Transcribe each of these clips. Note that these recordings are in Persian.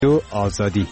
دو آزادی.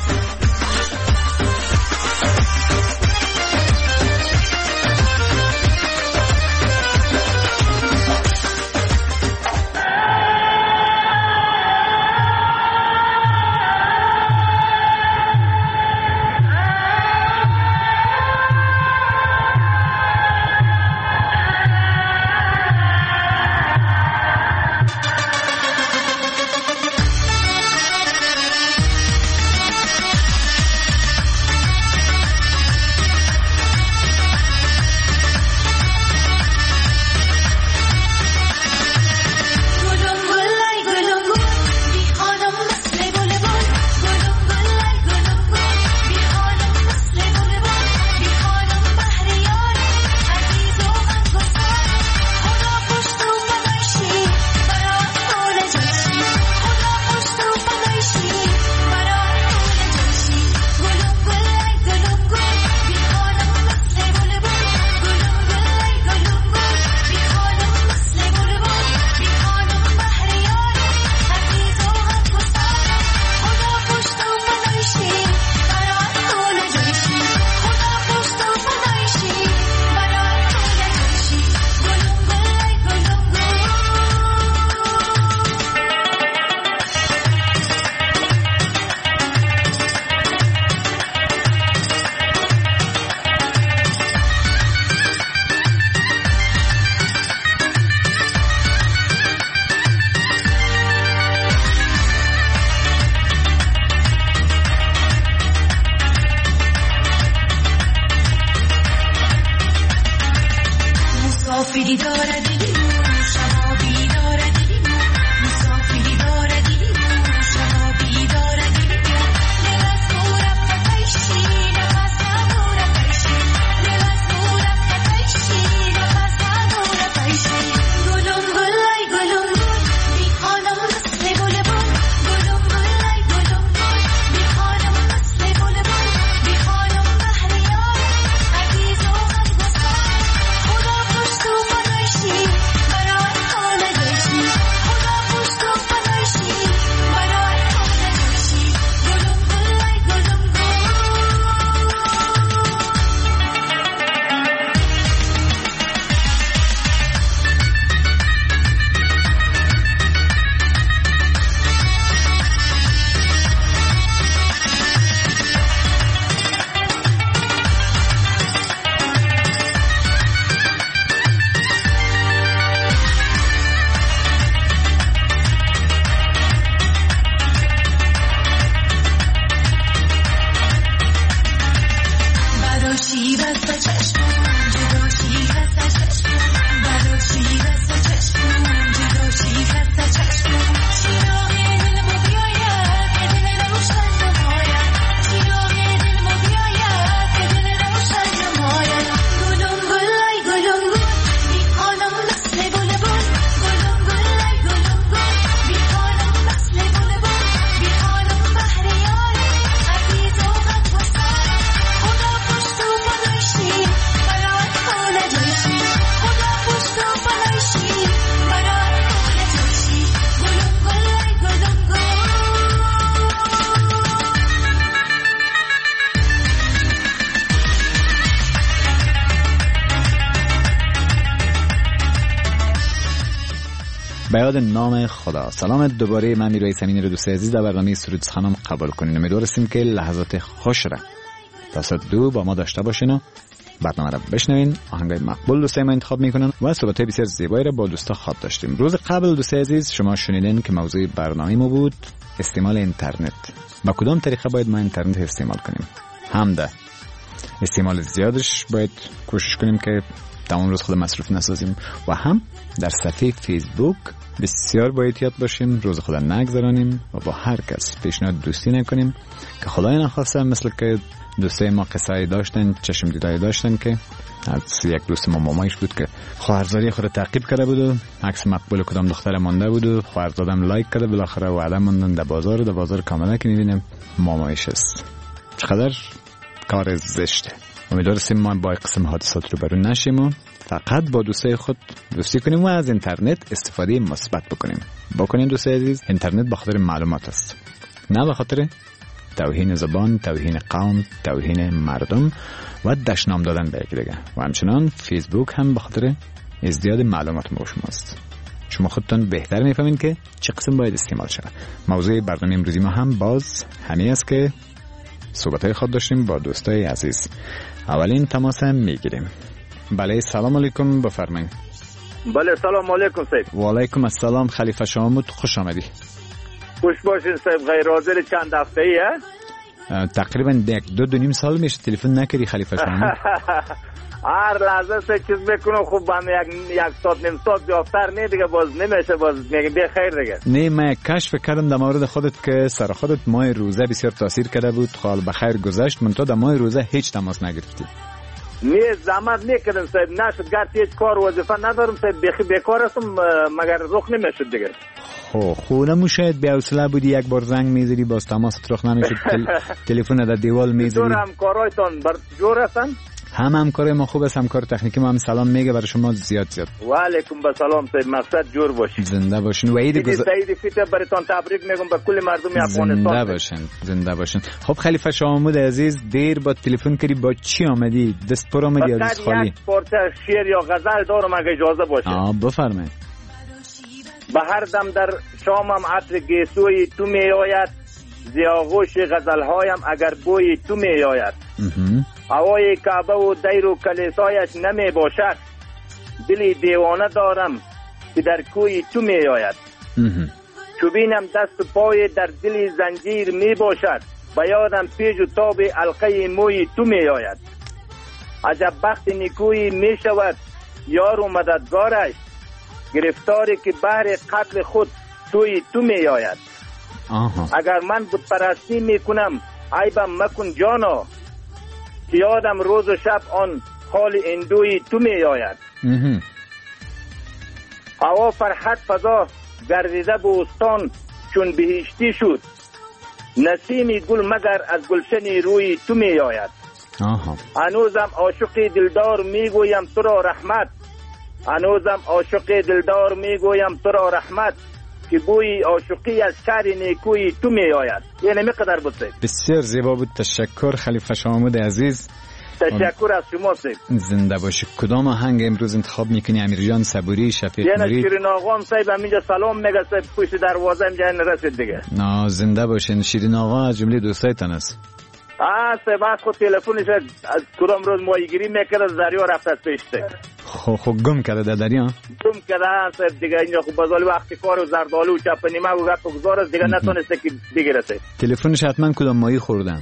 به یاد نام خدا. سلام دوباره، من میرای سمین رو دوست عزیز در برنامه سرود خانم قبول کنین. امیدوارم که لحظات خوش را تا ساعت 2 با ما داشته باشین و برنامه را بشنوین. آهنگای مقبول دوستای ما انتخاب میکنن و صحبت‌های بسیار زیبایی را با دوستا خواب داشتیم. روز قبل دوستای عزیز شما شنیدین که موضوع برنامه ما بود استعمال اینترنت. با کدام طریقه باید ما اینترنت استعمال کنیم؟ هم ده استعمال زیادش باید کوشش کنیم که تمام روز خود مصروف نسازیم و هم در صفحه فیسبوک بسیار با احتیاط باشیم، روز خود نگذرانیم و با هر کس پیشنهاد دوستی نکنیم که خدای نخواسته مثل که دوستای ما قصه‌ای داشتن، چشم دیدایی داشتن که از یک دوست ما مامایش بود که خواهرزادی خود تعقیب کرده بود و عکس مقبول کدام دختر مونده بود و خواهرزادم لایک کرده، بالاخره وعده موندن در بازار کاملا که می‌بینیم مامایش است. چقدر کار زشته. امیدوارم ما با قسم حادثات رو برون نشیم و فقط با دوستای خود دوستی کنیم و از اینترنت استفاده مثبت بکنیم. دوستای عزیز، اینترنت به خاطر معلومات است. نه به خاطر توهین زبان، توهین قوم، توهین مردم و دشنام دادن به یکی دیگه. و همچنان فیسبوک هم به خاطر ازدیاد معلومات با شماست. شما خودتون بهتر میفهمین که چه قسم باید استعمال شود. موضوع برنامه امروزی ما هم باز همین است که صحبت‌های خود داشتیم با دوستای عزیز. اولین تماس هم میگیریم. بله سلام علیکم، بفرمایید. بله سلام علیکم صاحب. و علیکم السلام خلیفه شامود، خوش آمدی. خوش باشین صاحب. غیر حاضر چند هفته‌ای تقریبا 1-2 سال میشه تلفن نکردی خلیفه شامود. هر لحظه سه چیز بکنم خوب هم یک ساعت نیم ساعت بیافتر نه دیگه باز نمیشه، باز میگه بیا خیر دیگه. نه من کشف کردم در مورد خودت که سر خودت ماه روزه بسیار تاثیر کرده بود، خال بخیر گذشت، من تو در ماه روزه هیچ تماس نگرفتی. نه زحمت نکردم صاحب، نشد، گرچه هیچ کار وظیفه ندارم صاحب، بیکار هستم مگر رخ نمیشد دیگه. خب نموشد به حوصله بودی یک بار زنگ میزدی باز تماست رخ نمیشد، تلفن در دیوال میزدی. جور همکارایتان بر جور هستن؟ همکار ما خوب است، همکار تکنیکی ما هم سلام میگه برای شما زیاد. و علیکم السلام صاحب، مقصد جور باشین، زنده باشین. و عید سعید فیت براتون تبریک میگم به کل مردم افغانستان. زنده باشین. خب خلیفه شامود عزیز، دیر با تلفن کردی، با چی آمدی؟ دست پر آمدی یا دست خالی؟ یک پارچه شعر یا غزل دارم اگه اجازه باشه. بفرمایید. به هر دم در شامم عطر گیسوی تو میآید، زیاغوش غزلهایم اگر بوی تو میآید. هوای کعبه و دیر و کلیسایش نمی باشد، دلی دیوانه دارم که در کوی تو می آید. چوبینم دست و پای در دلی زنجیر می باشد، بیادم پیج و تاب علقه موی تو می آید. عجب بخت نیکویی می شود یار و مددگارش، گرفتاری که بهر قتل خود توی تو می آید. اگر من بود پرستی می کنم عیبم مکن جانا، یادم روز و شب آن حال اندوی تو می آید. هوا فرحت فضا گردیده بوستان چون بهشتی شد، نسیمی گل مگر از گلشن روی تو می آید. هنوزم عاشق دلدار می گویم تو را رحمت، هنوزم عاشق دلدار می گویم تو را رحمت، که بوی عاشقی از شهر نیکوی تو می آید. یعنی میقدر بود سید. بسیار زیبا بود. تشکر خلیفه شامود عزیز. تشکر از شما سید. زنده باشی. کدام آهنگ امروز انتخاب میکنی؟ امیر جان صبوری، شفیق نوری؟ یعنی شیرین آقا سید همینجا سلام میگه سید، پشت دروازه اینجا نرسید دیگه. زنده باشین. شیرین آقا از جمله دوستایتان است. سید بعد خود تلفنش از کدام روز ماهیگیری میکرد، از دریا رفت از پیشته. خب گم کرده در دریا؟ گم کرده سید دیگه. اینجا خب بازالی وقتی کار و زردالو و چپ نیمه و گپ گذار است دیگه، نتونسته که بگیره سید. تلفنش حتما کدام ماهی خوردن.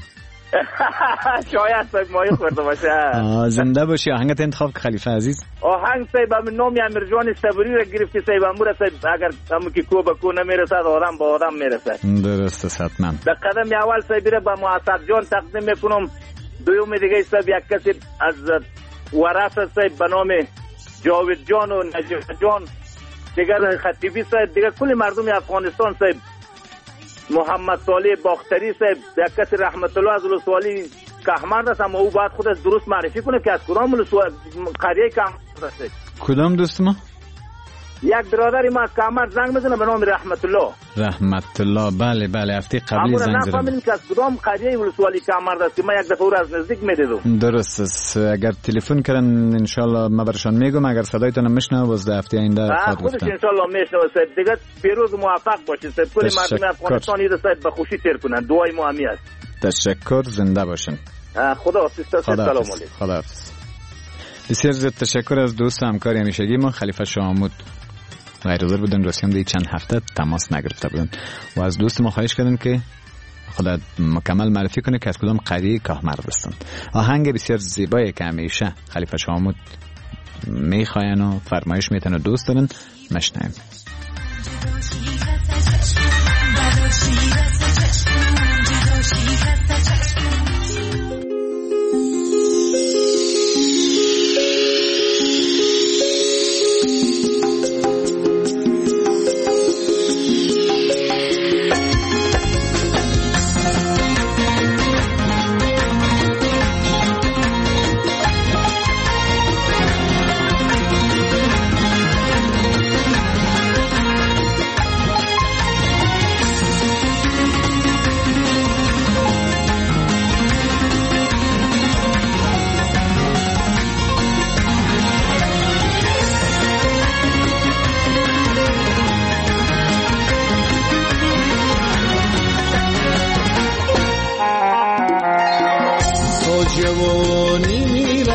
شاید سید ماهی خورده باشه. زنده باشی. آهنگت انتخاب که خلیفه عزیز. آهنگ سید به نام امیر جان صبوری را گرفتی سید، امور سید اگر همون که کو به کو نمیرسد آدم با آدم میرسد. درست است حتما. به قدم اول سید را به معصد جان تقدیم میکنم. دوم دیگه سید یک کسی از ورث سید به نام جاوید جان و نجیب جان، دیگر خطیبی سید، دیگر کل مردم افغانستان سید، محمد صالح باختری سید، یک کسی رحمت الله از ولسوالی کهمرد است، اما او باید خودش درست معرفی کنه که از کدام قریه کهمرد است. کدام دوست ما؟ یک برادری ما از کهمرد زنگ میزنه به نام رحمت الله. رحمت الله، بله هفته قبلی زنگ زدم. نفهمیدیم که از کدام قریه ولسوالی کهمرد است که ما یک دفعه او را از نزدیک میدیدم. درست است. اگر تلفن کردن ان شاء الله ما برشان میگم، اگر صدایتون میشنوه باز هفته آینده خواهد گفتم. خودش ان شاء الله میشنوه سید. دیگه پیروز موفق باشید سید. کل مردم افغانستان این سید به خوشی تیر کنن. دعای ما همی است. تشکر. زنده باشین. خدا حافظ. سلام علیکم. خدا حافظ. بسیار زیاد تشکر از دوست همکار همیشگی ما خلیفه شامود. غیر حاضر بودن، راستی هم چند هفته تماس نگرفته بودن و از دوست ما خواهش کردن که خدا مکمل معرفی کنه که از کدام قریه کهمرد هستند. آهنگ بسیار زیبایی که همیشه خلیفه شامود میخواین و فرمایش میتن و دوست دارن، مشنویم.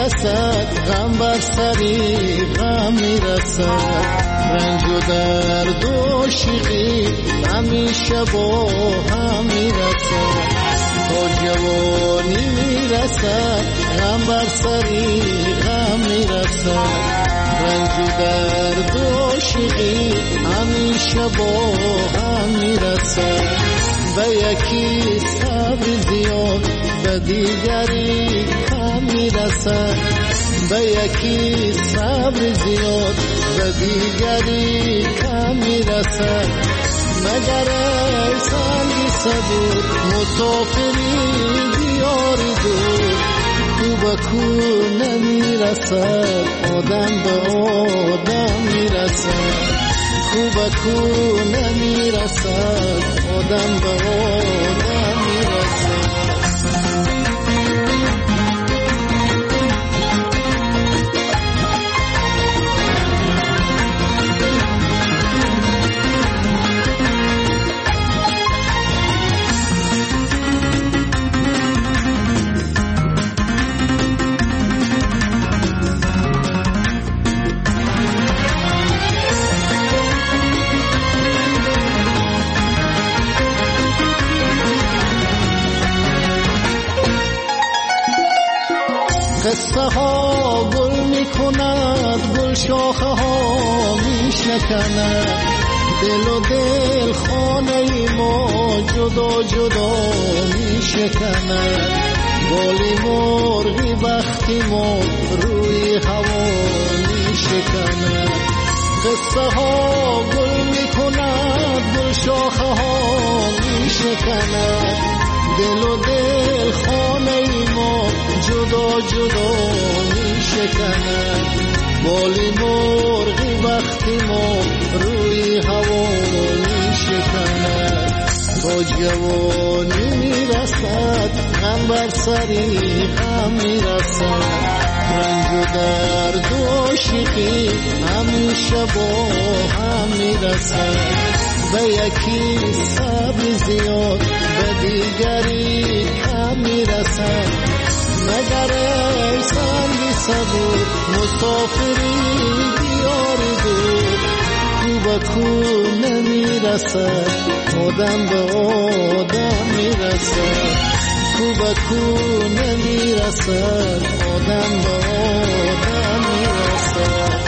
میرسد غم بر سری غم میرسد رنج و درد و شیقی همیشه با هم میرسد تا جوانی میرسد غم بر سری غم میرسد رنج و درد و شیقی همیشه با هم میرسد به یکی صبر زیاد به دیگری کم میرسد به یکی صبر زیاد به دیگری کم میرسد مگر ای سنگی صبور مسافری دیاری دور کو به کو نمیرسد آدم به آدم میرسد کو به کو نمیرسد آدم به آدم میرسد قصه ها گل می کند گل شاخه ها می شکند دل و دل خانه ما جدا جدا می شکند بالی مرغی بختی ما روی هوا می شکند قصه ها گل می کند گل شاخه ها می شکند دل و دل خانه ما جدا جدا می شکند بالی مرغی وقتی ما روی هوا می شکند با جوانی می رسد غم بر سری غم می رسد رنج و درد و شیقی همیشه با هم می رسد به یکی صبر زیاد به دیگری کم میرسد مگر ای سنگی صبور مسافری دیاری دور کو به کو نمیرسد آدم به آدم میرسد کو به کو نمیرسد آدم به آدم میرسد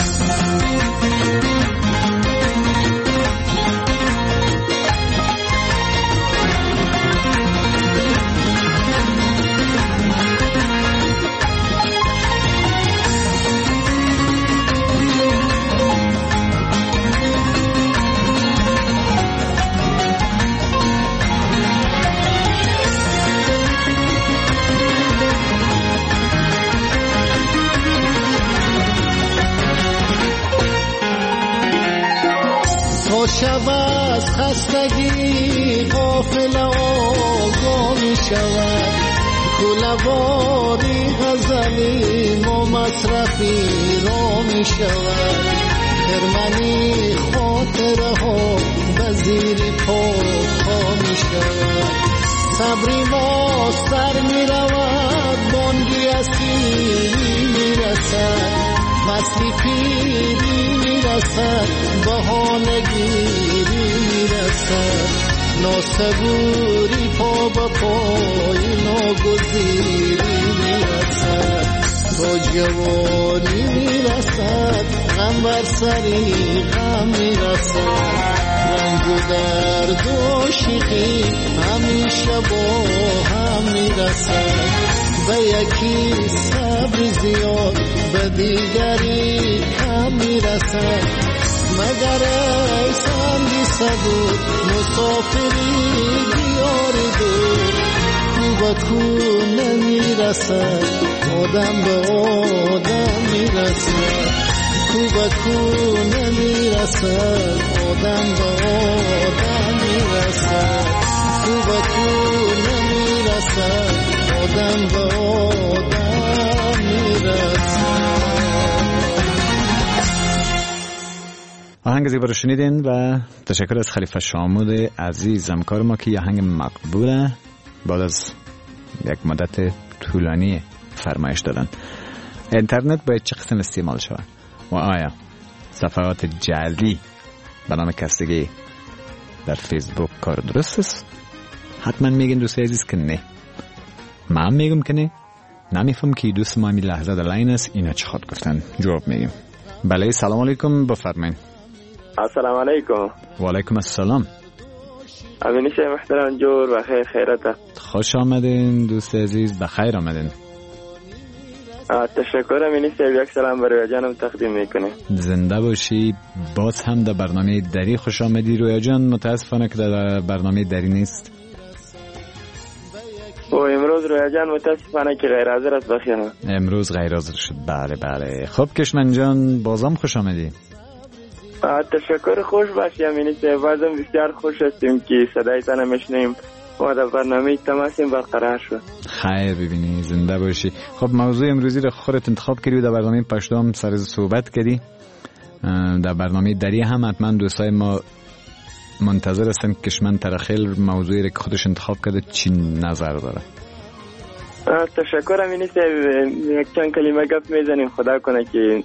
شب از خستگی غافل آگاه می شود کله‌واری غزلی ما مصرفی را می شود خرمنی خاطره ها به زیر پا می شود صبری ما سر می رود بانگی اسیری می رسد فصلی پیری می رسد بهانگیری می رسد ناصبوری پا با پای ناگزیری می رسد با جوانی می رسد غم بر سری غم می رسد رنج و درد و شیقی همیشه با هم می رسد به یکی صبر زیاد به دیگری کم می رسد مگر ای سنگی صبور مسافری دیاری دور کو به کو نمی رسد آدم به آدم می رسد کو به کو نمی رسد آدم به آدم می رسد کو به کو نمی رسد آدم به آدم می رسد. آهنگ زیبا رو شنیدین و تشکر از خلیفه شامود عزیز همکار ما که یه آهنگ مقبوله بعد از یک مدت طولانی فرمایش دادن. اینترنت باید چه قسم استعمال شود و آیا صفحات جعلی به نام کستگی در فیسبوک کار درست است؟ حتما میگن دوست عزیز که نه. من میگم که نه. نمیفهم که دوست ما می لحظه در لاین است اینا چه خود گفتن. جواب میگم. بله سلام علیکم بفرمایید. السلام علیکم. و علیکم السلام. امین شه محترم جور بخیر خیرته. خوش آمدین دوست عزیز بخیر آمدین. تشکر امین شه یک سلام برای جانم تقدیم میکنه. زنده باشی. باز هم در برنامه دری خوش آمدی. رویا جان متاسفانه که در برنامه دری نیست. و امروز رویا جان متاسفانه که غیر حاضر است بخیر. امروز غیر حاضر شد. بله بله. خب کشمن جان بازم خوش آمدی. تشکر خوش باشی امین شه. بازم بسیار خوش هستیم که صدایتان میشنیم و در برنامه تماسیم برقرار شد. خیر ببینی زنده باشی. خب موضوع امروزی رو خودت انتخاب کردی و در برنامه پشتم سر صحبت کردی. در برنامه دری هم حتما دوستای ما منتظر هستن که کشمن ترخیل موضوعی رو که خودش انتخاب کرده چی نظر داره. تشکر امین شه. یک چند کلمه گپ میزنیم خدا کنه که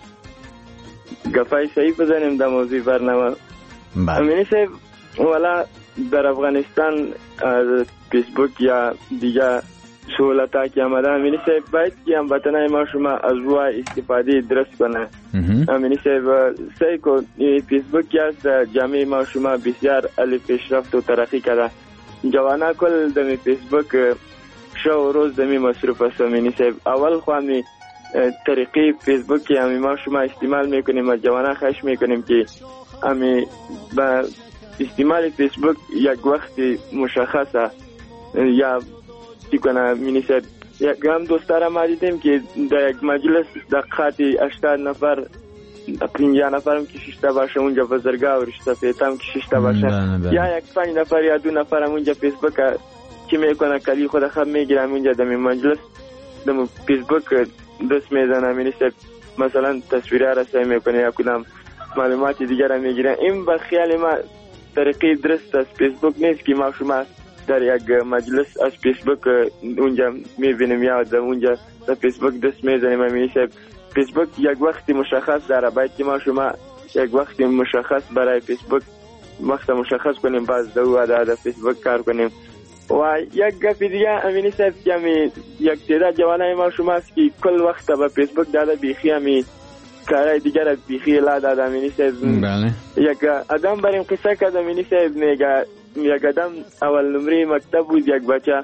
گپای صحیح بزنیم در موضوع برنامه. امین شه والا در افغانستان فیسبوک یا دیگه سهولت‌ها که آمده امین شه باید که هموطنان ما شما از روی استفاده درست کنه. امین شه سعی کن فیسبوک از جامعه ما شما بسیار علی پیشرفت و ترقی کرده. جوانا کل دمی فیسبوک شو روز دمی مصروف است امین شه. اول خواهی طریقی فیسبوک که ما شما استعمال میکنیم و جوانا خواهش میکنیم که امی با استعمال فیسبوک یک وقت مشخصه یا چی کنه مینیسد. یک هم دوستارم ما دیدیم که در یک مجلس دقیقاتی 80 نفر 50 نفرم که ششته باشه اونجا بزرگاه و رشته پیتم که ششته باشه یا یک 5 نفر یا 2 نفرم اونجا فیسبوک که میکنه کلی خود خب میگیرم اونجا در مجلس در فیسبوک دست میزنه مینیسد. مثلا تصویره رسای میکنه یا کدام معلوماتی دیگر هم میگیرن. این به خیال ما طریقی درست از فیسبوک نیست که ما شما در یک مجلس از فیسبوک اونجا میبینیم یا در اونجا در فیسبوک دست میزنیم. همیشه فیسبوک یک وقتی مشخص داره. باید که ما شما یک وقتی مشخص برای فیسبوک وقت مشخص کنیم باز در فیسبوک کار کنیم. و یک گپ دیگه امینی صاحب که یک تعداد جوانای ما شما است که کل وقت به فیسبوک داده بیخی همی کارهای دیگر بیخی لا داده امینی صاحب. بله. یک آدم بریم قصه کرد امینی صاحب میگه یک آدم اول نمره مکتب بود. یک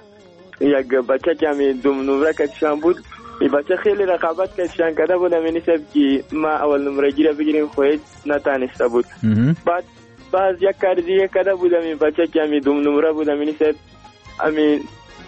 بچه که همی دوم نمره کشان بود. این بچه خیلی رقابت کشان کرده بود امینی صاحب که ما اول نمره گیره بگیریم خواهید نتانسته بود. بعد باز یک کار دیگه کرده بود امین بچه که همی دوم نمره بود امینی صاحب امین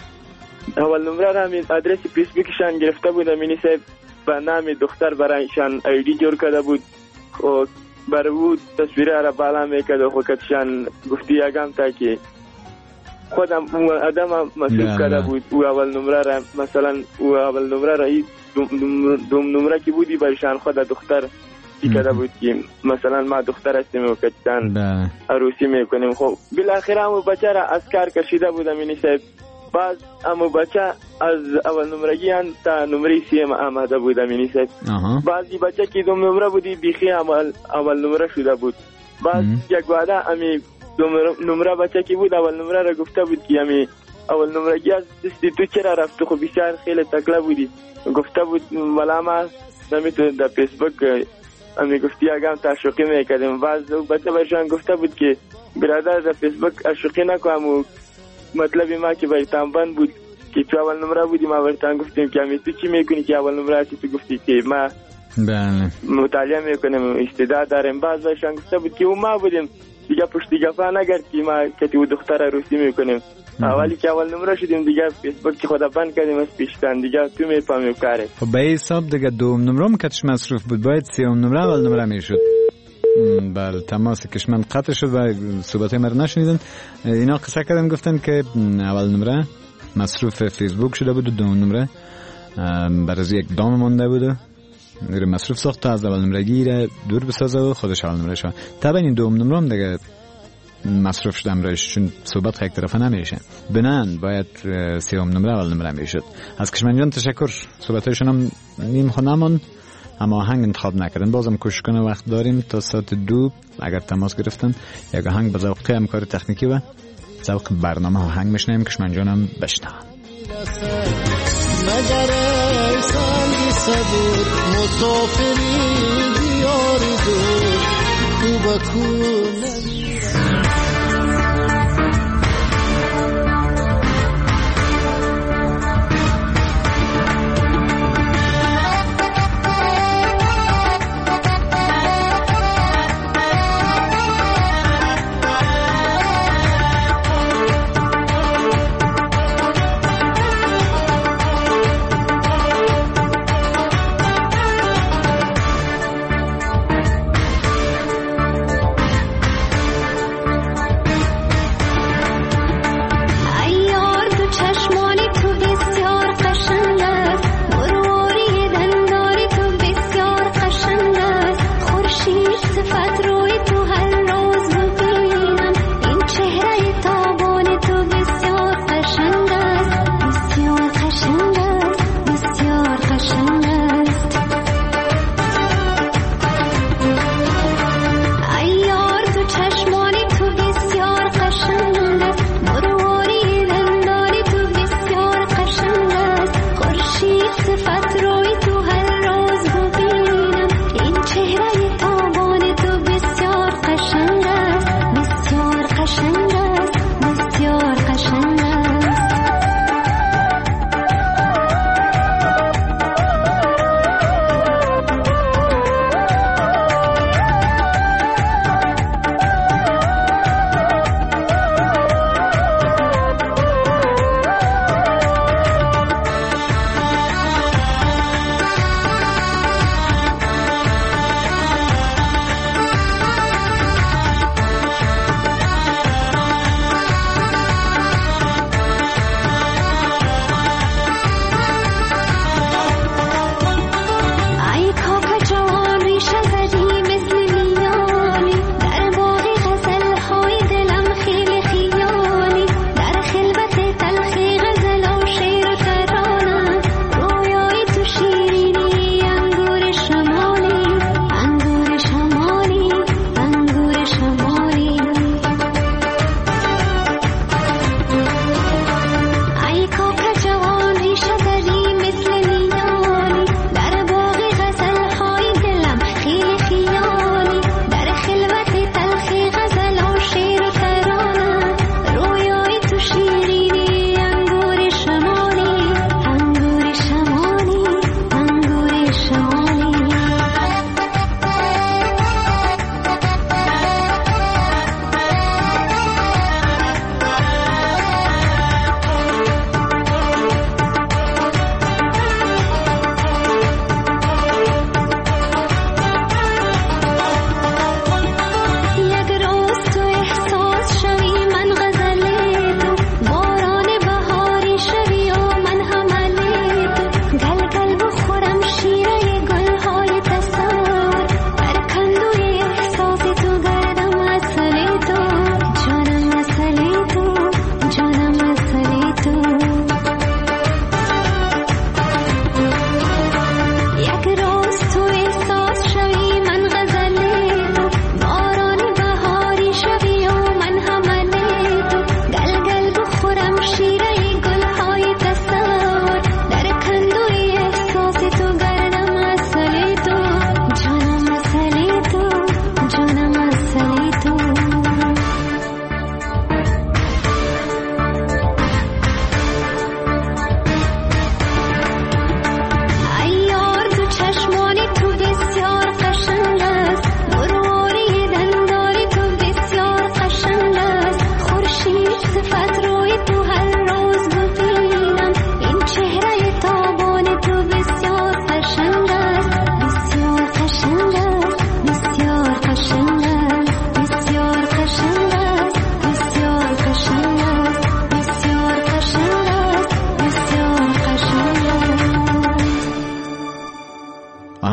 اول نمره را امین آدرس فیسبوکشان گرفته بود امینی صاحب با نام دختر برایشان ایدی جور کرده بود و برای او تصویره را بالا میکرد و خوکتشان گفتی یکم تا که خودم آدم مصروف کرده بود. او اول نمره را مثلا او اول نمره را دوم نمره که بودی برایشان خود دختر کرده بود که مثلا ما دختر هستیم و کتشان عروسی میکنیم. خب بالاخره همو بچه را از کار کشیده بود امینی صاحب. باز همو بچه از اول نمرگی تا نمره 3 آمده بود امینی صاحب. بعضی بچه که دوم نمره بودی بیخی اول نمره شده بود. باز یک وعده امی دوم نمره بچه که بود اول نمره را گفته بود که امی اول نمرگی از دستی تو چرا رفت؟ خب بسیار خیلی تکله بودی. گفته بود ولی ما نمیتونم در فیسبوک امی گفتی اگم تعشقی میکردیم. باز بچه برشان گفته بود که برادر در فیسبوک عشقی نکنم و مطلبی ما که برتان بند بود که تو اول نمره بودی ما برتان گفتیم که همی تو چی میکنی که اول نمره هستی؟ تو گفتی که ما مطالعه میکنیم استعداد داریم. باز برشان گفته بود که او ما بودیم دیگه پشتی گفا نگرد که ما کتی و دختر عروسی میکنیم. اولی که اول نمره شدیم دیگه فیسبوک که خدا بند کردیم از پیشتن دیگه تو میفهمیم کاره. خب به حساب دیگه دوم نمره هم کتش مصروف بود باید 3 نمره اول نمره میشد. بله تماس کشمن قطع شد و صحبت های مرا نشنیدن. اینا قصه کردن گفتن که اول نمره مصروف فیسبوک شده بود و دوم نمره برای یک دام مانده بود میره مصروف ساخت تا از اول نمره گیره دور بسازه و خودش اول نمره شد. طبعا این دوم نمره هم دیگه مصروف شدم روش، چون صحبت یک طرفه نمیشه. بنان باید 3 نمره اول نمره میشد. از کشمنجان تشکر. صحبتایشون هم نیم خود نمان، اما آهنگ انتخاب نکردن. بازم کوشش کنه وقت داریم تا ساعت 2 اگر تماس گرفتن یک آهنگ به ذوق همکار تکنیکی و ذوق برنامه آهنگ میشنیم. کشمنجانم بشنوم. مگر ای سنگ صبور مسافری دیار دور کو به کو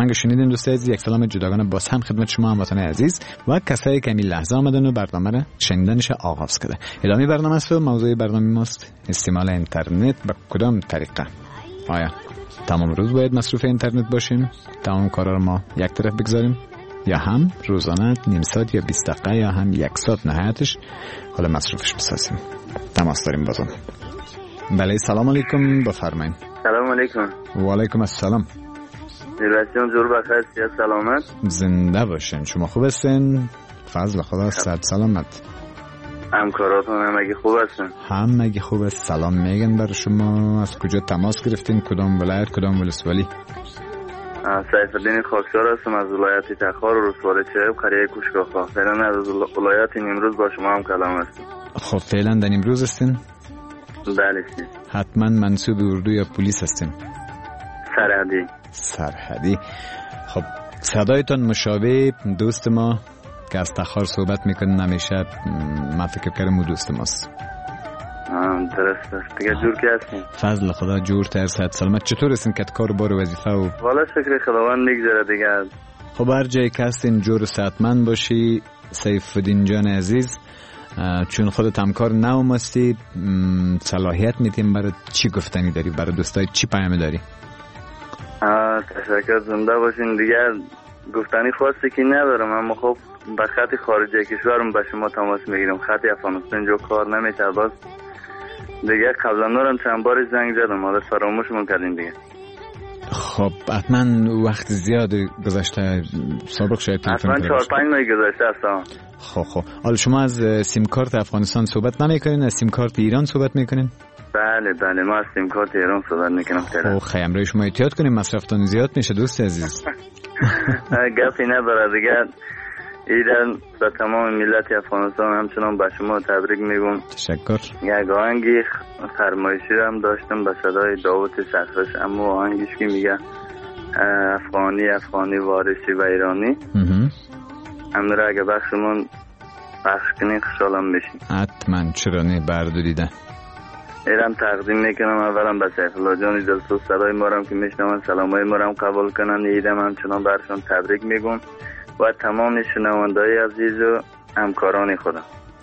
آهنگ شنیدین دوستان عزیز. یک سلام جداگانه باز هم خدمت شما هموطنان عزیز و کسایی که این لحظه آمدن و برنامه را شنیدنش آغاز کرده. ادامه برنامه است و موضوع برنامه ماست استعمال اینترنت به کدام طریقه. آیا تمام روز باید مصروف اینترنت باشیم، تمام کارا رو ما یک طرف بگذاریم، یا هم روزانه نیم ساعت یا 20 دقیقه یا هم یک ساعت نهایتش حالا مصروفش بسازیم؟ تماس داریم بازم. بله سلام علیکم، بفرمایید. سلام علیکم. و علیکم السلام. میرسیم جور بخیر، سیاد سلامت. زنده باشین. شما خوب هستین؟ فضل خدا صد سلامت. همکاراتون همگی خوب هستن؟ همگی خوب است. سلام میگن بر شما. از کجا تماس گرفتین؟ کدام ولایت، کدام ولسوالی؟ سیف الدین خاکسار هستم از ولایت تخار و ولسوالی چهب قریه کوشکاخا. فعلا از ولایت نیمروز با شما هم کلام هستم. خب فعلا در نیمروز هستین؟ بله. حتما منصوب اردو یا پلیس هستین؟ سرحدی. خب صدایتان مشابه دوست ما که از تخار صحبت میکنه نمیشه، من فکر کردم او دوست ماست. درست است دیگه. جور که هستیم؟ فضل خدا جور تر صحت سلامت. چطور هستین که کار بار وظیفه و والا شکر خداوند میگذره دیگه. خب هر جایی که هستین جور و صحتمند باشی سیف الدین جان عزیز. چون خودت همکار نوم هستی، صلاحیت میتیم برای چی گفتنی داری؟ برای دوستای چی پیام داری؟ تشکر، زنده باشین دیگه. گفتنی خاصی که ندارم، اما خب به خط خارجی کشورم به شما تماس میگیرم. خط افغانستان جو کار نمیشه. باز دیگه قبلا نورم چند بار زنگ زدم، حالا فراموشمون کردین دیگه. خب حتما وقت زیاد گذشته، سابق شاید تلفن حتما 4-5 ماه گذشته است. خب حالا شما از سیم کارت افغانستان صحبت نمیکنین، از سیم کارت ایران صحبت میکنین؟ بله ما از سیم کارت ایران صحبت میکنم. خب خیلی شما احتیاط کنین، مصرفتون زیاد میشه دوست عزیز. گپی نداره دیگه. ایران به تمام ملت افغانستان همچنان به شما تبریک میگم. تشکر. یک آهنگی فرمایشی هم داشتم به صدای داوود سخرش، اما آهنگیش که میگه افغانی وارثی و ایرانی. امیر اگه بخشمون پخش کنین خوشحالم بشین. حتما، چرا نه، بردو دیده ایران تقدیم میکنم. اولا به سیف الله جان دلسوز صدای ما رو که میشنون سلامای ما رو قبول کنن. ایدم همچنان برشون تبریک میگم و تمام شنونده‌های عزیز و همکاران خودم.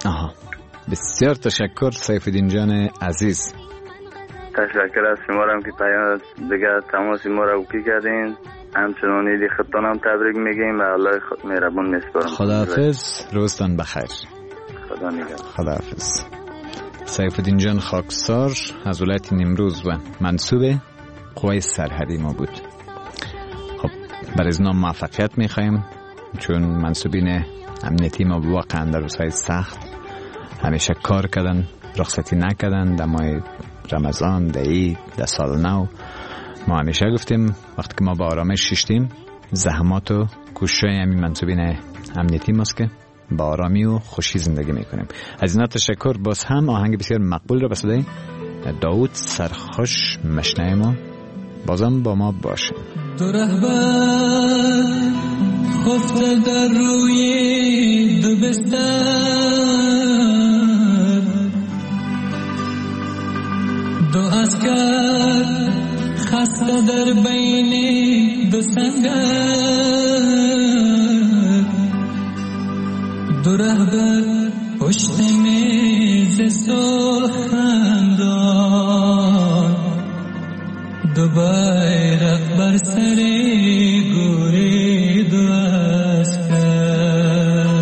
بسیار تشکر سیف الدین جان عزیز. تشکر از شما رو که پیام دیگه تماس ما رو اوکی کردین. همچنان ایدی خودتان هم تبریک میگیم و الله مهربان میسپارم. خداحافظ، روزتان بخیر. خدا نگهدار. خداحافظ. سیف الدین جان خاکسار از ولایت نیمروز و منصوب قوای سرحدی ما بود. خب برای از نام موفقیت میخوایم، چون منصوبین امنیتی ما واقعا در روزهای سخت همیشه کار کردن، رخصتی نکردن. در ماه رمضان، در عید، در سال نو ما همیشه گفتیم وقتی که ما با آرامش شیشتیم، زحمات و کوشش همین منصوبین امنیتی ماست که با آرامی و خوشی زندگی میکنیم. از اینا تشکر. باز هم آهنگ بسیار مقبول را به صدای داوود سرخوش مشنه ما. بازم با ما باشیم. دو رهبر خفته در روی دو بستر، دو عسکر خسته در بین دو سنگر، دو رهبر پشت میز سخنران، دو بیرق بر سر گوری دو عسکر.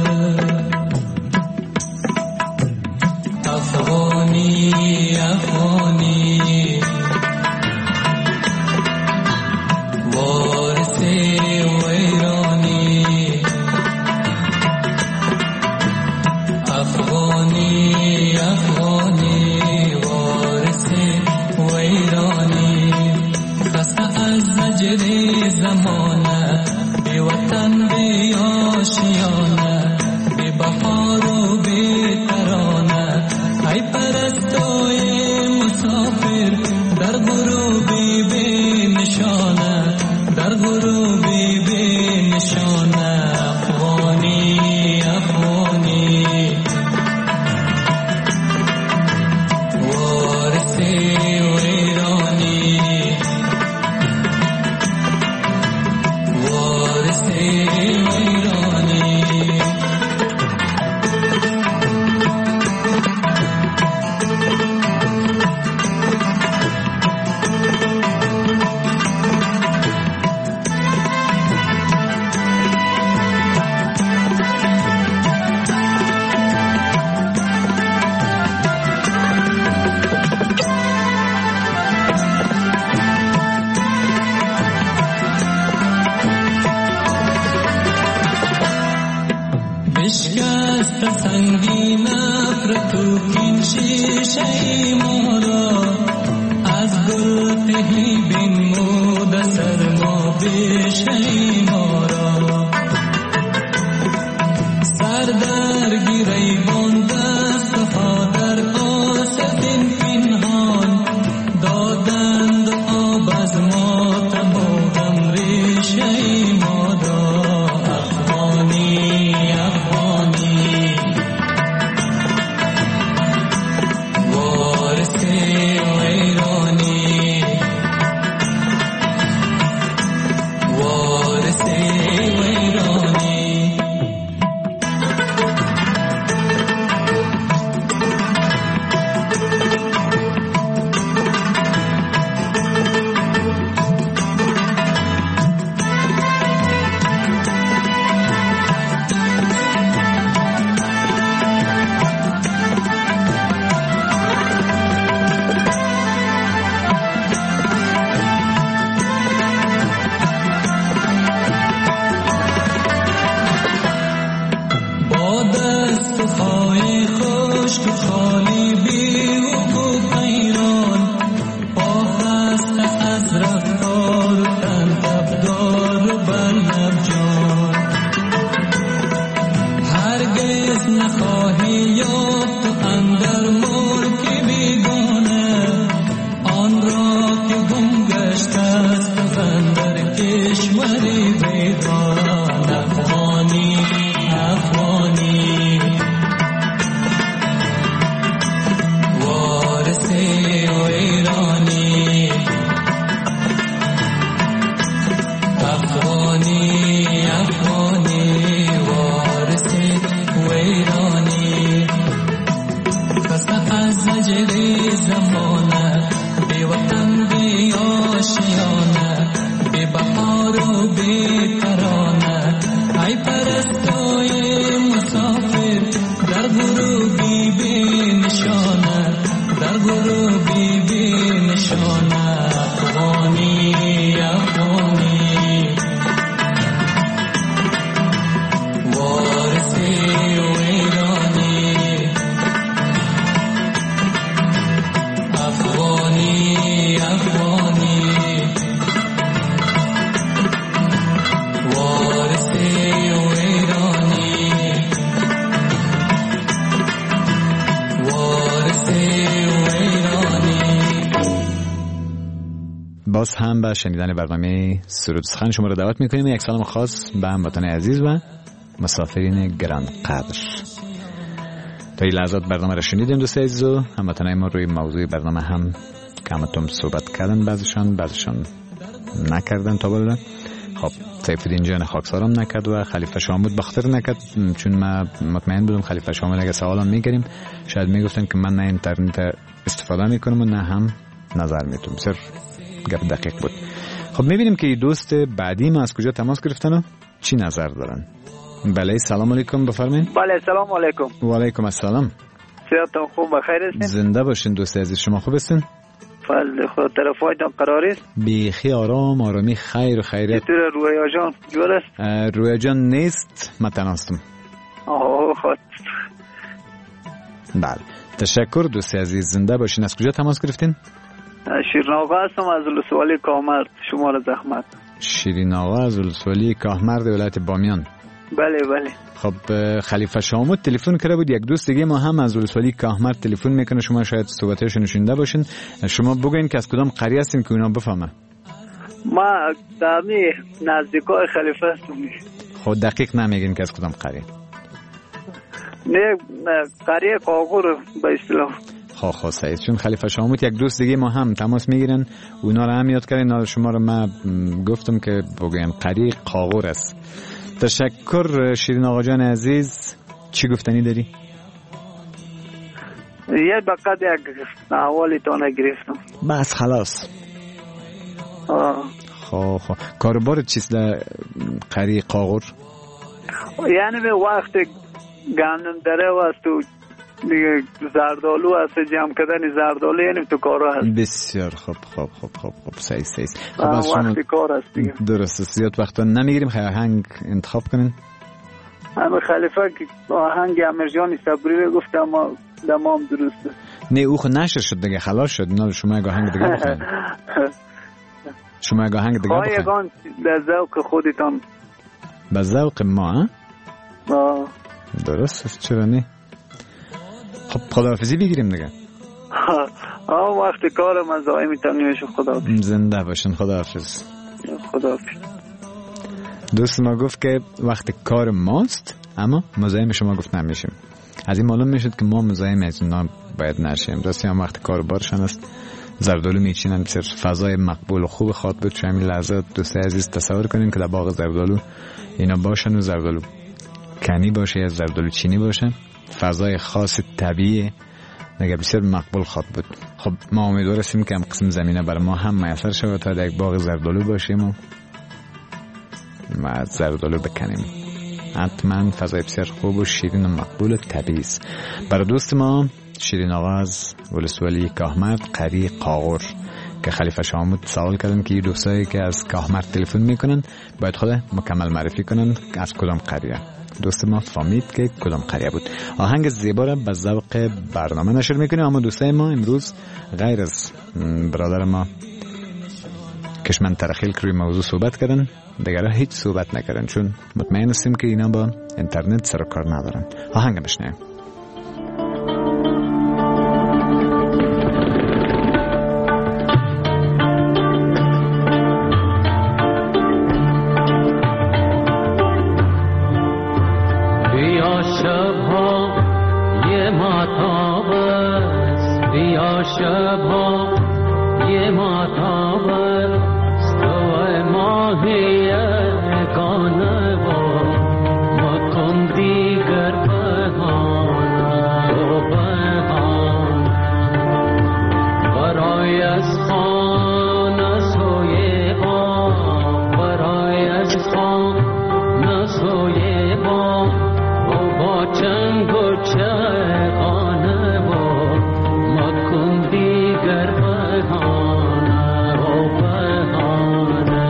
افغانی وارث ویرانی، افغانی وارث ویرانی، خسته از زجر زمانه، بی وطن بی آشیانه، بی بهار و بی ترانه، ای پرستوی مسافر در غروبی بی نشانه، در غروبی بی نشانه. افغانی وارث ویرانی، ریشه ما را از گل پهی بنمود سرما بیشه ما را سر در گریبان دست ها در آستین پنهان دادند آب از ما تمام ریشه ما را افغانی افغانی وارث ایرانی وارث ایرانی باز هم به شنیدن برنامه سرود سخن شما را دعوت میکنیم. یک سلام خاص به هموطنان عزیز و مسافرین گرانقدر. تا این لحظات برنامه را شنیدیم دوست عزیز و هموطنان ما روی موضوع برنامه هم که همتون صحبت کردن، بعضشان نکردن تا بالا. خب سیفالدین جان خاکسارم نکرد و خلیفه شامود بخاطر نکرد، چون ما مطمئن بودم خلیفه شامود اگه سوالم میکردیم شاید میگفتن که من نه اینترنت استفاده میکنم و نه هم نظر میتونم. صرف گپ دقیق بود. خب میبینیم که دوست بعدی ما از کجا تماس گرفتن و چی نظر دارن. بله سلام علیکم بفرمایید. بله سلام علیکم. و علیکم السلام. صحتون خوب بخیر هستین؟ زنده باشین دوست عزیز، شما خوب هستین؟ فضل خود طرفایتان قرار است؟ بیخی آرامی خیر و خیریت. چطور رویا جان جور است؟ رویا جان نیست، من تنهاستم. خود بله تشکر دوست عزیز، زنده باشین. از کجا تماس گرفتین؟ شیرین آقا هستم از ولسوالی کاهمرد. شما را زحمت. شیرین آقا از ولسوالی کاهمرد ولایت بامیان. بله بله. خب خلیفه شامود تلفن کرده بود، یک دوست دیگه ما هم از ولسوالی کاهمرد تلفن میکنه، شما شاید صحبتاشون شنیده باشین. شما بگوین که از کدام قریه هستین که اونا بفهمه. ما دامی نزدیکای خلیفه هستم. خب دقیق نمیگین که از کدام قریه؟ نه قریه قاغور به اصطلاح. خب سعید، چون خلیفه شامود یک دوست دیگه ما هم تماس میگیرن، اونا رو هم یاد کردن، شما رو من گفتم که بگویم قریه قاغور است. تشکر شیرین آقا جان عزیز. چی گفتنی داری؟ یه بقید یک احوالی تا نگرفتم. بس خلاص. خب کاربار چیست در قریه قاغور؟ یعنی به وقت گندم داره و تو دیگه زردالو هست، جمع کردن زردالو یعنی تو کارا هست. بسیار خب صحیح. خب وقتی کار هست دیگه. درسته، زیاد وقتا نمیگیریم. آهنگ انتخاب کنین. همه خلیفه که آهنگ امرجان صبری رو گفتم دمام درسته. نه او خود نشر شد دیگه، خلاص شد. نه شما یک آهنگ دیگه بخواید. شما یک آهنگ دیگه بخواید. یگان در ذوق خودتان. به ذوق ما ها؟ درست، چرا نه؟ خب خداحافظی بگیریم دیگه. وقت کارم از آئی میتونیمش. خداحافظ. زنده باشن. خداحافظ. خداحافظ. دوست ما گفت که وقت کار ماست اما مزاحم شما گفت نمیشیم. از این معلوم میشد که ما مزاحم از اونا باید نشیم. راستی هم وقت کار بارشان است. زردالو میچینن، بسیار فضای مقبول و خوب خواد بود. چه همین لحظات دوست عزیز تصور کنین که در باغ زردالو اینا باشن و زردالو کنی باشه یا زردالو چینی باشه، فضای خاص طبیعی دیگه بسیار مقبول خواد بود. خب ما امیدوار هستیم که هم قسم زمینه برای ما هم میسر شود تا در یک باغ زردالو باشیم و زردالو بکنیم. حتما فضای بسیار خوب و شیرین و مقبول و طبیعی است. برای دوست ما شیرین آقا از ولسوالی کاهمرد قری قاغور که خلیفه شامود سوال کردن که این دوستایی که از کاهمرد تلفن میکنن باید خود مکمل معرفی کنن از کدام قریه. دوست ما فهمید که کدام قریه بود. آهنگ زیبا را به ذوق برنامه نشر میکنیم. اما دوستای ما امروز غیر از برادر ما کشمن ترخیل که روی موضوع صحبت کردن دیگرها هیچ صحبت نکردن، چون مطمئن هستیم که اینا با اینترنت سر و کار ندارن. آهنگ بشنویم. بیا شبها یه ماتاب است، بیا شبها یه ماتاب است، تو ماهی گانه با مکن دیگر بهانه و بهان برای از خانه سوی با، برای از خانه سوی با چنگ و چغانه با مکن دیگر بهانه و بهانه.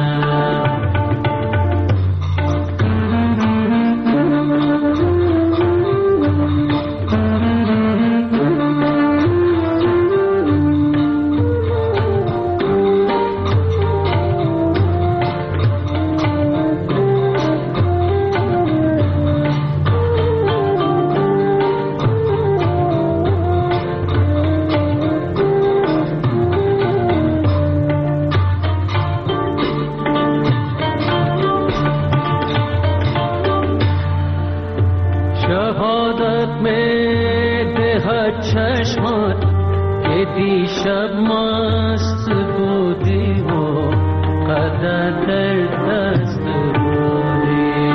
شهادت می دهد چشمت که دیشب مست بودی و قدر در دست بودی.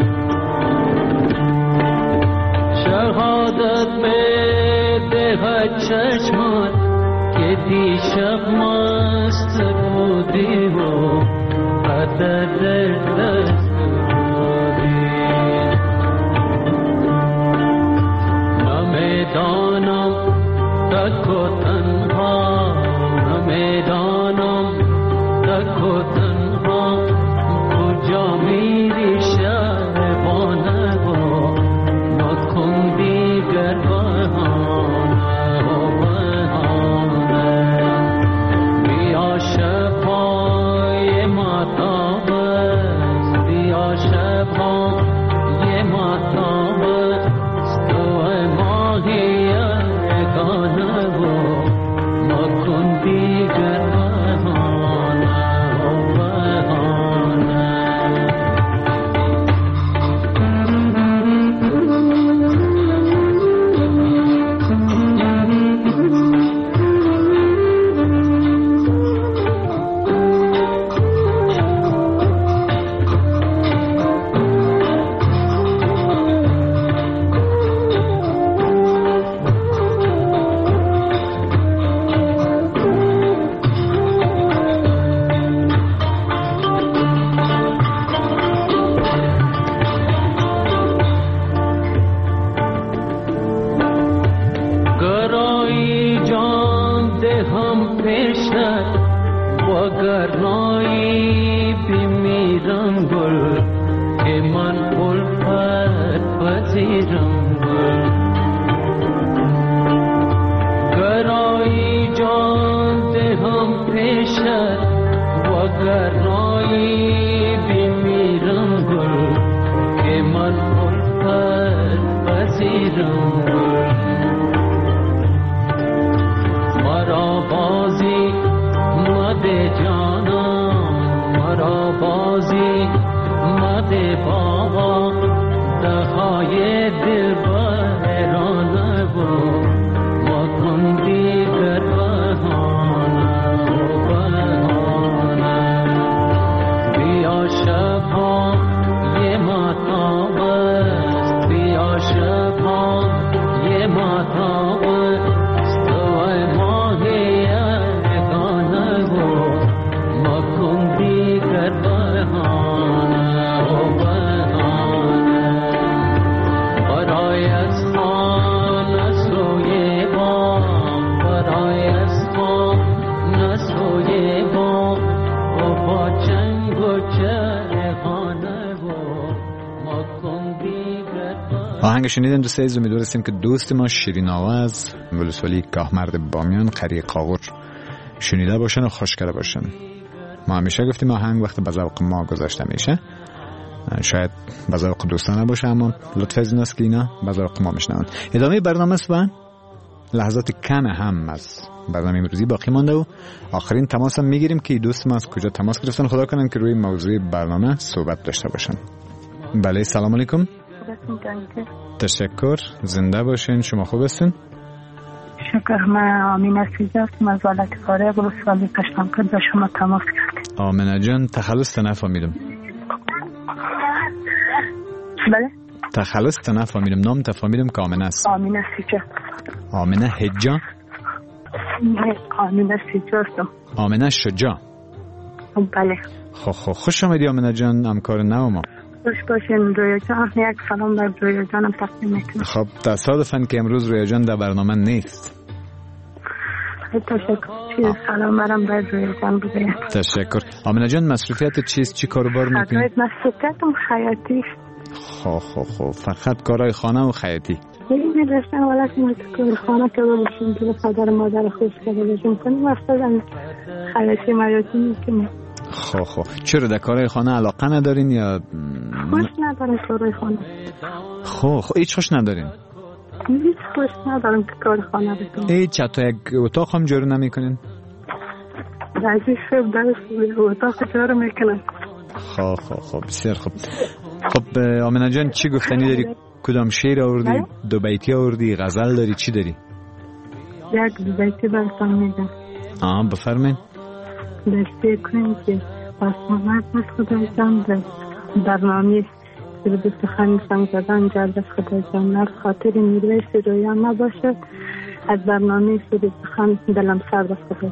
شهادت می دهد چشمت که دیشب مست بودی و قدر در دست نمیدانم تک و تنها، نمیدانم تک و تنها کجا میری شبانه با مکن دیگر بهانه و بهانه. بیا شبهای ماتاب است، بیا شبهای ماتاب است، مکن دیگر بهانه و بهانه. برای جان دهم پیشت وگرنایی بمیرم گل که من الفت پذیرم گل مرا بازی مده جانم مرا بازی مده بابا دهای دل برانه بود مکن دیگر بهانه بیا شبا یه ماتاب است بیا شبا یه ماتاب است توی ماهی یگانه بود مکن دیگر بهانه برای از خانه سوی بام برای از خانه سوی بام و با چنگ و چرخانه بود مکن دیگر. آهنگ شنیدیم دوست عزیز، امیدوار هستیم که دوست ما شیرین آواز ولسوالی کاهمرد بامیان قریه قاغور شنیده باشن و خوش کرده باشن. ما همیشه گفتیم آهنگ وقت به ذوق ما گذاشته میشه، شاید به ذوق دوستان نباشه اما لطف از ایناست که اینا به ذوق ما میشنون. ادامه برنامه است و لحظات کم هم از برنامه امروزی باقی مانده و آخرین تماس هم میگیریم که دوست ما از کجا تماس گرفتن، خدا کنن که روی موضوع برنامه صحبت داشته باشن. بله سلام علیکم. تشکر، زنده باشین. شما خوب هستین؟ شکر. من آمینه سیجا هستم از ولایت فاریاب ولسوالی پشتانکر با شما تماس گرفتیم. آمینه جان تخلص نفهمیدم. بله تخلص نفهمیدم، نام تفهمیدم که آمینه است. آمینه سیجا. آمینه حجا؟ نه آمینه سیجا هستم. آمینه شجا؟ بله. خوش آمدی آمینه جان، همکار نو ما. خوش باشین رویا جان. یک سلام بر رویا جانم تقدیم میکنم. خب تصادفاً که امروز رویا جان در برنامه نیست. تشکر. سلام برم بر رویا جان بگویم. تشکر. آمینه جان مصروفیت چیست؟ چی کاروبار میکنی؟ مصروفیتم خیاطی. خب فقط کارهای خانه و خیاطی؟ این داشتم ولی کار خانه که باشیم که پدر مادر خوش کرده باشیم کنیم افتادن خیاطی مریاتی میکنیم. خب چرا در کارهای خانه علاقه ندارین یا خوش ندارم کارهای خانه؟ خب هیچ خوش ندارین؟ هیچ خوش ندارم که کار خانه بکنم. هیچ حتی یک اتاق هم جارو نمیکنین؟ بعضی شب درست اتاق جارو میکنم. خب بسیار خوب. خب آمینه جان چی گفتنی داری؟ کدام شعر آوردی؟ دو بیتی آوردی؟ غزل داری؟ چی داری؟ یک دو بیتی براتون میگم. بفرمایید. دسته کنیم که بسمت از خدای جان در برنامه سرود سخن سنگ زدن جلد از خدای جان نر خاطر میرویس رویا نباشه از برنامه سرود سخن دلم سرد از خدای.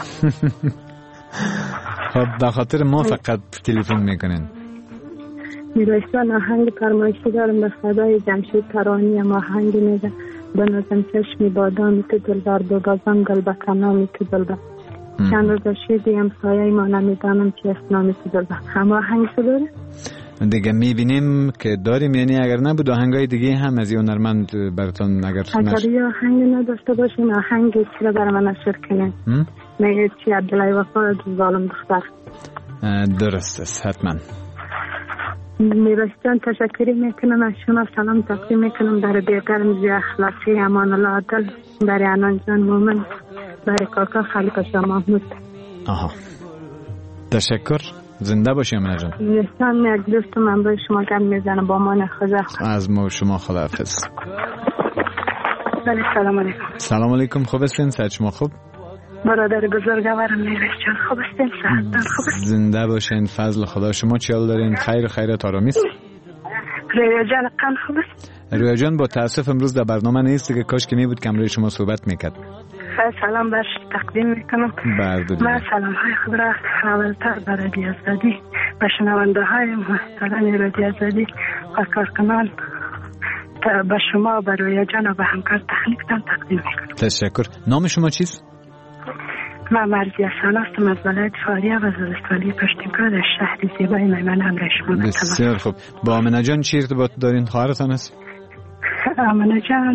خب به خاطر ما فقط تلفن میکنین؟ میرویس جان آهنگ فرمایشی دارم به خدای جمشید ترانی ما آهنگ میگه بنازم چشمی بادامی که دلبر ببازم گل بکنامی که دلبر چند روز شیدیم سایه ما نمیدانم چی اسنامی که دلبر. همه آهنگ شو داره؟ دیگه میبینیم که داریم، یعنی اگر نبود آهنگای دیگه هم از این هنرمند براتون اگر یه آهنگ نداشته باشین آهنگ چی رو برای من نشر کنین؟ میگه چی عبدالله وفا ظالم دختر. درست است حتما. میرستان تشکری میکنم از شما، سلام تقدیم میکنم برای بیگرم زی اخلاصی امان الله عدل، برای انان جان مومن، برای کاکا خلیق شاه محمود. تشکر، زنده باشی امنه جان. میرستان یک دوست من برای شما گم میزنم با امان خدا. از ما شما خداحافظ. بله سلام علیکم. سلام علیکم، خوب هستین؟ صحت شما خوب؟ برادر بزرگوارم میرست جان خوب هستین؟ صحتتان خوب است؟ زنده باشین، فضل خدا. شما چی حال دارین؟ خیرت آرامی است؟ رویا جان قن خوب است؟ رویا جان با تاسف امروز در برنامه نیست که کاش که می بود که امروز شما صحبت میکرد. سلام برش تقدیم میکنم. من سلام های خود را اولتر برای رادیو آزادی و شنونده های محترم رادیو آزادی و کارکنان به شما و رویا جان و به همکار تکنیکتان تقدیم میکنم. تشکر. نام شما چیست؟ من مرزیه ساناستم از ولایت فاریاب و ولسوالی پشتینکار در شهر زیبای میمن همراه شما. بسیار خوب. با آمنه جان چی ارتباط دارین؟ خواهرتان است؟ آمنه جان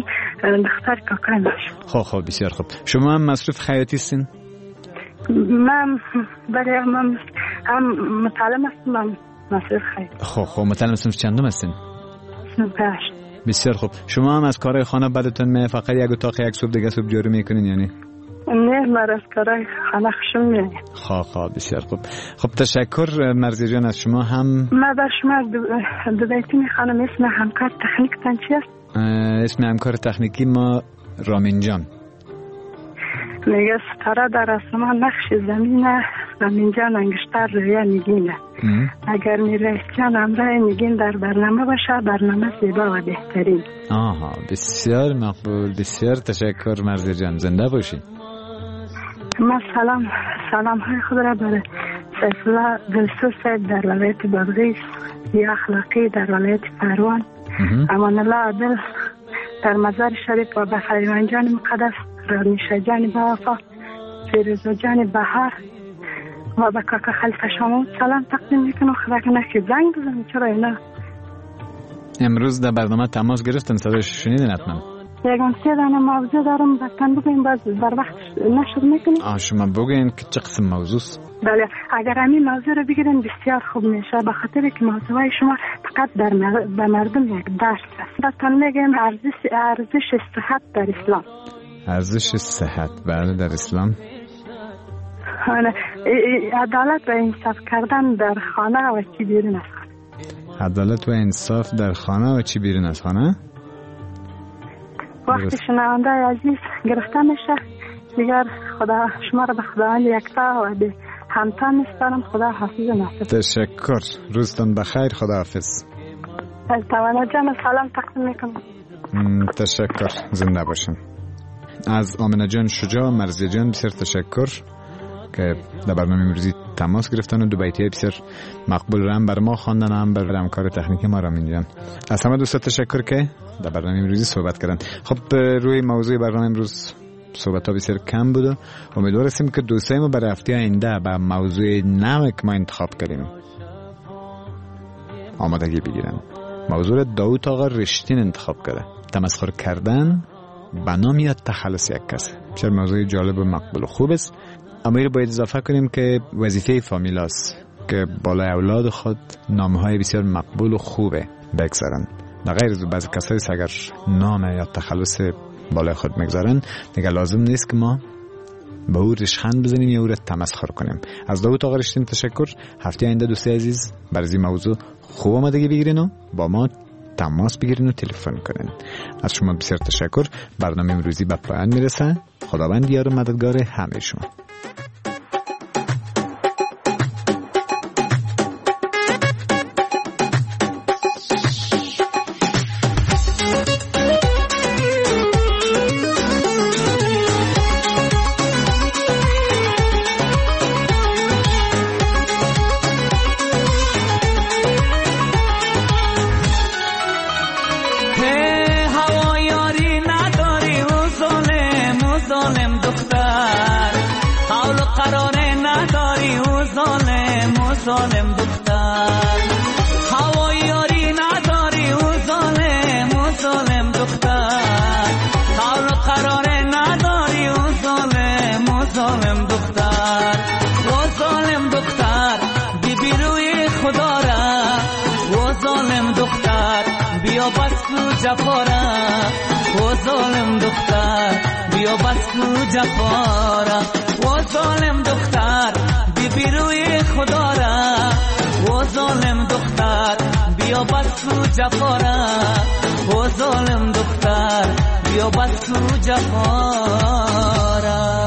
دختر کاکای میشه. خب بسیار خوب. شما هم مصروف خیاطی هستین؟ من برای هم متعلم هستم، هم مصروف خیاطی. خب متعلم صنف چندم هستین؟ صنف 8. بسیار خوب. شما هم از کارهای خانه بدتون میاد؟ فقط یک اتاق یک صبح دیگه صبح جارو میکنین یعنی؟ نه، من از کارهای خانه خوشم میاد. خب بسیار خوب. خب تشکر مرزی جان از شما هم. من بر شما دوبیتین خانم اسم همکار تکنیکتان چی است؟ اسم همکار تکنیکی ما رامین جان. میگه ستاره در آسمان نقش زمینه، رامین جان انگشتر روی نگینه. اگر میرسیان همراه نگین در برنامه باشه، برنامه زیبا و بهترین. بسیار مقبول. بسیار تشکر مرزی جان، زنده باشی. ما سلام های خود را برای سیفالله دلسوز در ولایت بادغیس، یا اخلاقی در ولایت پروان، امان الله عادل در مزار شریف و بخیران جان مقدس، رانیشه جان بوفا، فیروزه جان بهار و به کاکا خلیفه شما سلام تقدیم میکنم. خدا کنه که زنگ بزنم. چرا اینا امروز در برنامه تماس گرفتن؟ صداش شنیدین حتما؟ یکم 3 دانه موضوع دارم، بکن بگویم باز بر وقت نشد میکنیم. شما بگوین که چه قسم موضوع است؟ بله، اگر همین موضوع رو بگیرن بسیار خوب میشه، به خاطر که موضوع شما فقط به مردم یک درس است. باتون میگم ارزش صحت در اسلام. ارزش صحت بله در اسلام. عدالت و انصاف کردن در خانه و چی بیرون از خانه. عدالت و انصاف در خانه و چی بیرون از خانه. وقتی شنونده عزیز گرفته میشه دیگر خدا شما را به خداوند یکتا و به همتا میسپارم. خدا حافظ ناصر. تشکر، روزتان بخیر. خدا حافظ. از توانا جان سلام تقدیم میکنم. تشکر، زنده باشن. از آمنه جان شجاع، مرزی جان بسیار تشکر که در برنامه امروزی تماس گرفتن و دو بیتی بسیار مقبول رو هم بر ما خواندن، هم بر همکار تکنیکی ما رامین جان. از همه دوستا تشکر که در برنامه امروزی صحبت کردن. خب روی موضوع برنامه امروز صحبت ها بسیار کم بود و امیدوار هستیم که دوستای ما برای هفته آینده با موضوع نوی که ما انتخاب کردیم آمادگی بگیرن. موضوع داوود آقا رشتین انتخاب کرده، تمسخر کردن به نام یا تخلص یک کس. بسیار موضوع جالب و مقبول و خوب است. اما این باید اضافه کنیم که وظیفه فامیل است که بالای اولاد خود نامهای بسیار مقبول و خوبه بگذارن. در غیر از بعضی کسایی اگر نام یا تخلص بالای خود میگذارن دیگه لازم نیست که ما به او رشخند بزنیم یا او را تمسخر کنیم. از داوود آقا رشتین تشکر. هفته آینده دوستای عزیز برای این موضوع خوب آمادگی بگیرین و با ما تماس بگیرین و تلفن کنین. از شما بسیار تشکر. برنامه امروزی به پایان میرسه. خداوند یار و مددگار همه شما. ظالم دختر هوای یاری نداری و ظالم دختر حال و قرار نداری و ظالم دختر و ظالم دختر بی روی خدا را و ظالم دختر بیا بس کو جفا را و ظالم دختر بیا بس کو جفا را و ظالم دختر بی روی خدا را و ظالم دختر بیا بس کو جفا را و ظالم دختر بیا بس کو جفا را.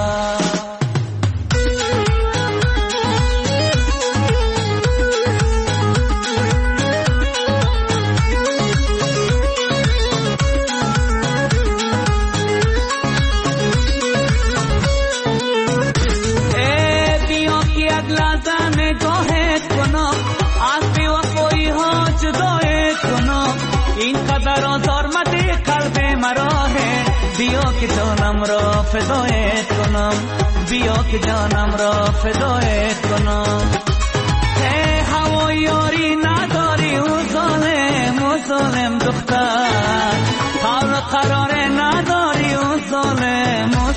بیا که جانم را فدایت کنم بیا که جانم را فدایت کنم هوای یاری نداری و ظالم دختر حال قرار نداری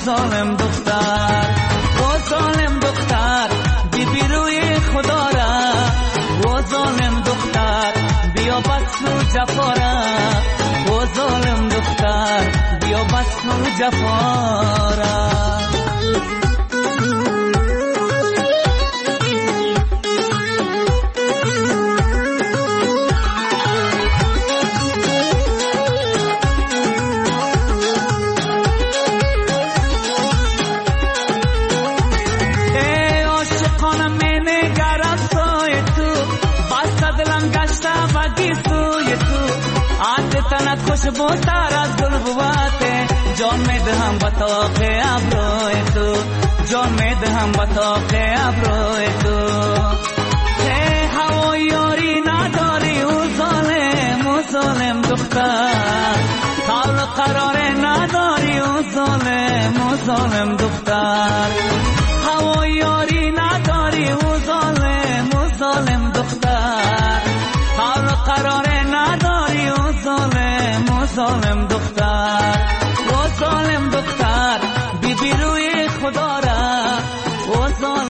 ظالم دختر و ظالم دختر بی روی خدا را و ظالم دختر بیا بس نو جفا را و ظالم دختر بیا بس نو جفا را تنت خوشبو تر از گل بواته جان می دهم با طاق ابروی تو جان می دهم با طاق ابروی تو هوای یاری نداری و ظالم دختر قول قرار نداری و ظالم دختر